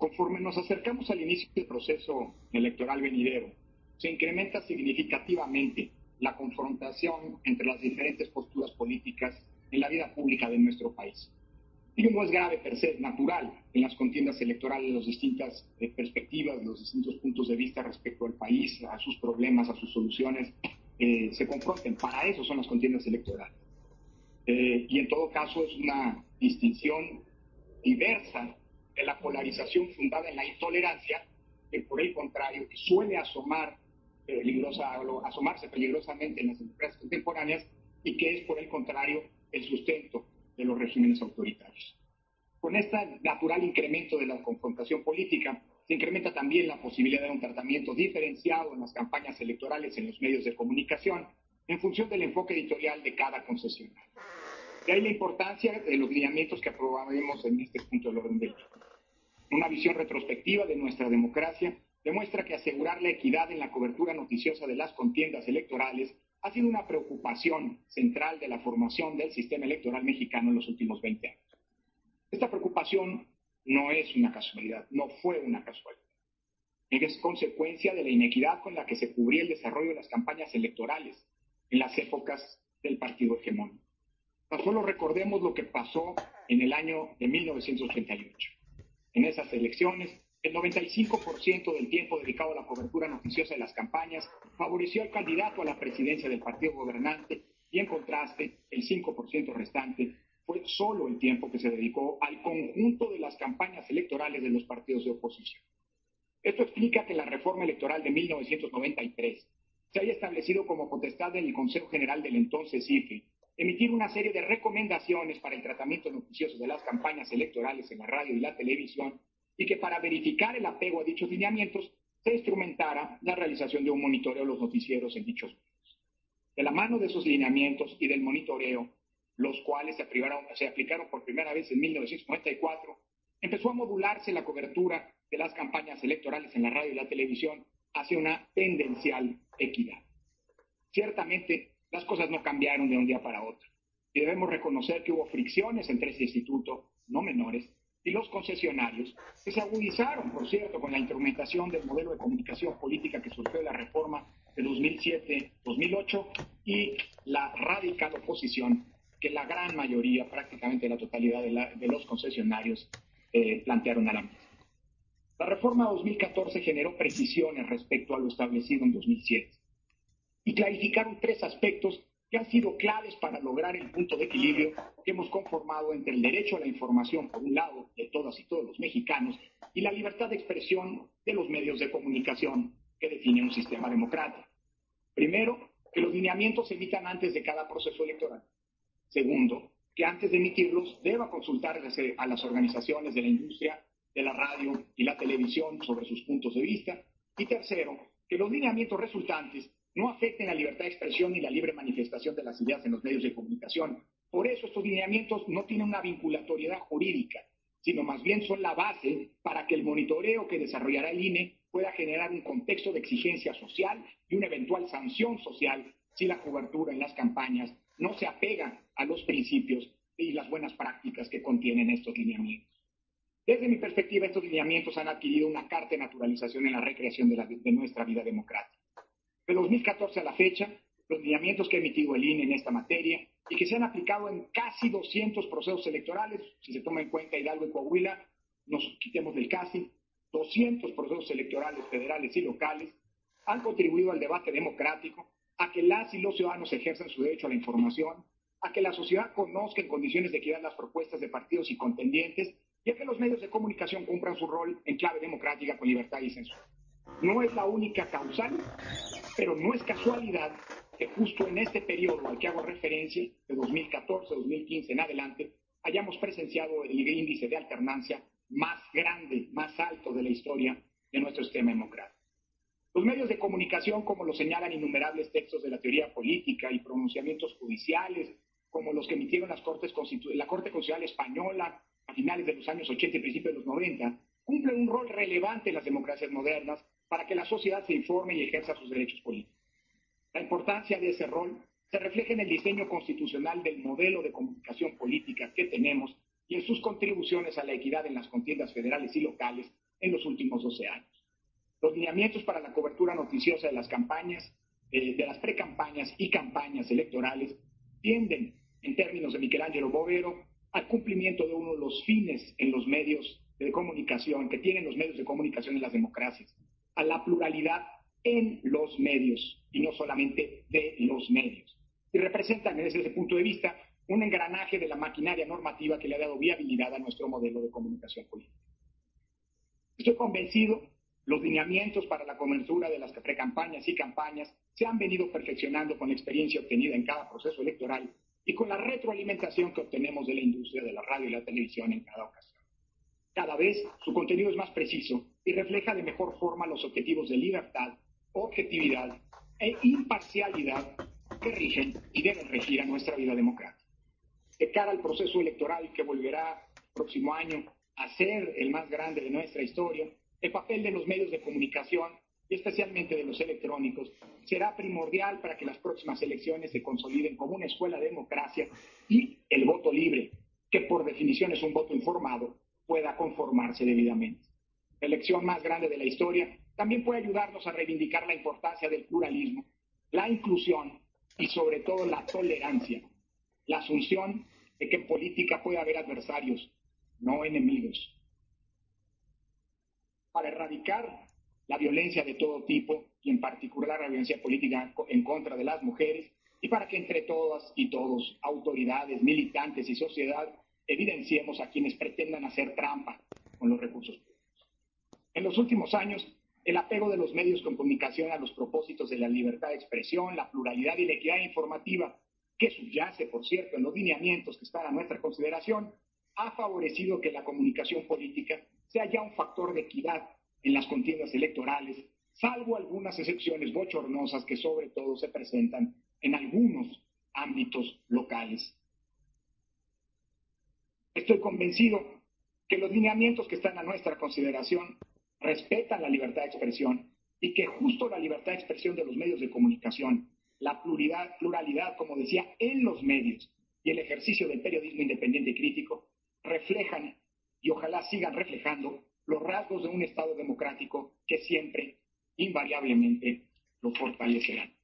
Conforme nos acercamos al inicio del proceso electoral venidero, se incrementa significativamente la confrontación entre las diferentes posturas políticas en la vida pública de nuestro país. Ello no es grave per se, es natural en las contiendas electorales, las distintas perspectivas, los distintos puntos de vista respecto al país, a sus problemas, a sus soluciones, se confronten. Para eso son las contiendas electorales. Y en todo caso es una distinción diversa de la polarización fundada en la intolerancia, que por el contrario suele asomarse peligrosamente en las democracias contemporáneas y que es por el contrario el sustento de los regímenes autoritarios. Con este natural incremento de la confrontación política, se incrementa también la posibilidad de un tratamiento diferenciado en las campañas electorales en los medios de comunicación, en función del enfoque editorial de cada concesionario. De ahí la importancia de los lineamientos que aprobaremos en este punto del orden del día. Una visión retrospectiva de nuestra democracia demuestra que asegurar la equidad en la cobertura noticiosa de las contiendas electorales ha sido una preocupación central de la formación del sistema electoral mexicano en los últimos 20 años. Esta preocupación no es una casualidad, no fue una casualidad. Es consecuencia de la inequidad con la que se cubría el desarrollo de las campañas electorales en las épocas del partido hegemónico. Tan solo recordemos lo que pasó en el año de 1988. En esas elecciones, el 95% del tiempo dedicado a la cobertura noticiosa de las campañas favoreció al candidato a la presidencia del partido gobernante y, en contraste, el 5% restante fue solo el tiempo que se dedicó al conjunto de las campañas electorales de los partidos de oposición. Esto explica que la reforma electoral de 1993 se haya establecido como potestad del Consejo General del entonces IFE emitir una serie de recomendaciones para el tratamiento noticioso de las campañas electorales en la radio y la televisión, y que para verificar el apego a dichos lineamientos se instrumentara la realización de un monitoreo de los noticieros en dichos medios. De la mano de esos lineamientos y del monitoreo, los cuales se aplicaron por primera vez en 1994, empezó a modularse la cobertura de las campañas electorales en la radio y la televisión hacia una tendencial equidad. Ciertamente, las cosas no cambiaron de un día para otro, y debemos reconocer que hubo fricciones entre ese instituto, no menores, y los concesionarios, que se agudizaron, por cierto, con la instrumentación del modelo de comunicación política que surgió de la reforma de 2007-2008 y la radical oposición que la gran mayoría, prácticamente la totalidad de los concesionarios plantearon a la mesa. La reforma 2014 generó precisiones respecto a lo establecido en 2007 y clarificaron 3 aspectos que han sido claves para lograr el punto de equilibrio que hemos conformado entre el derecho a la información, por un lado, de todas y todos los mexicanos, y la libertad de expresión de los medios de comunicación que define un sistema democrático. Primero, que los lineamientos se emitan antes de cada proceso electoral. Segundo, que antes de emitirlos deba consultar a las organizaciones de la industria de la radio y la televisión sobre sus puntos de vista. Y tercero, que los lineamientos resultantes no afecten la libertad de expresión ni la libre manifestación de las ideas en los medios de comunicación. Por eso estos lineamientos no tienen una vinculatoriedad jurídica, sino más bien son la base para que el monitoreo que desarrollará el INE pueda generar un contexto de exigencia social y una eventual sanción social si la cobertura en las campañas no se apega a los principios y las buenas prácticas que contienen estos lineamientos. Desde mi perspectiva, estos lineamientos han adquirido una carta de naturalización en la recreación de nuestra vida democrática. De 2014 a la fecha, los lineamientos que ha emitido el INE en esta materia y que se han aplicado en casi 200 procesos electorales, si se toma en cuenta Hidalgo y Coahuila, nos quitemos del casi, 200 procesos electorales federales y locales, han contribuido al debate democrático, a que las y los ciudadanos ejerzan su derecho a la información, a que la sociedad conozca en condiciones de equidad las propuestas de partidos y contendientes, y a que los medios de comunicación cumplan su rol en clave democrática con libertad y censura. No es la única causal, pero no es casualidad que justo en este periodo al que hago referencia, de 2014, 2015 en adelante, hayamos presenciado el índice de alternancia más grande, más alto de la historia de nuestro sistema democrático. Los medios de comunicación, como lo señalan innumerables textos de la teoría política y pronunciamientos judiciales, como los que emitieron la Corte Constitucional Española a finales de los años 80 y principios de los 90, cumplen un rol relevante en las democracias modernas para que la sociedad se informe y ejerza sus derechos políticos. La importancia de ese rol se refleja en el diseño constitucional del modelo de comunicación política que tenemos y en sus contribuciones a la equidad en las contiendas federales y locales, en los últimos 12 años. Los lineamientos para la cobertura noticiosa de las campañas, de las precampañas y campañas electorales tienden, en términos de Michelangelo Bovero, al cumplimiento de uno de los fines en los medios de comunicación que tienen los medios de comunicación en las democracias, a la pluralidad en los medios y no solamente de los medios. Y representan desde ese punto de vista un engranaje de la maquinaria normativa que le ha dado viabilidad a nuestro modelo de comunicación política. Estoy convencido, los lineamientos para la cobertura de las precampañas y campañas se han venido perfeccionando con la experiencia obtenida en cada proceso electoral y con la retroalimentación que obtenemos de la industria de la radio y la televisión en cada ocasión. Cada vez su contenido es más preciso y refleja de mejor forma los objetivos de libertad, objetividad e imparcialidad que rigen y deben regir a nuestra vida democrática. De cara al proceso electoral que volverá el próximo año a ser el más grande de nuestra historia, el papel de los medios de comunicación y especialmente de los electrónicos será primordial para que las próximas elecciones se consoliden como una escuela de democracia y el voto libre, que por definición es un voto informado, pueda conformarse debidamente. La elección más grande de la historia también puede ayudarnos a reivindicar la importancia del pluralismo, la inclusión y sobre todo la tolerancia, la asunción de que en política puede haber adversarios, no enemigos. Para erradicar la violencia de todo tipo y en particular la violencia política en contra de las mujeres y para que entre todas y todos, autoridades, militantes y sociedad, evidenciemos a quienes pretendan hacer trampa con los recursos públicos. En los últimos años, el apego de los medios de comunicación a los propósitos de la libertad de expresión, la pluralidad y la equidad informativa, que subyace, por cierto, en los lineamientos que están a nuestra consideración, ha favorecido que la comunicación política sea ya un factor de equidad en las contiendas electorales, salvo algunas excepciones bochornosas que sobre todo se presentan en algunos ámbitos locales. Estoy convencido que los lineamientos que están a nuestra consideración respetan la libertad de expresión y que justo la libertad de expresión de los medios de comunicación, la pluralidad, como decía, en los medios y el ejercicio del periodismo independiente y crítico reflejan y ojalá sigan reflejando los rasgos de un Estado democrático que siempre, invariablemente, lo fortalecerán.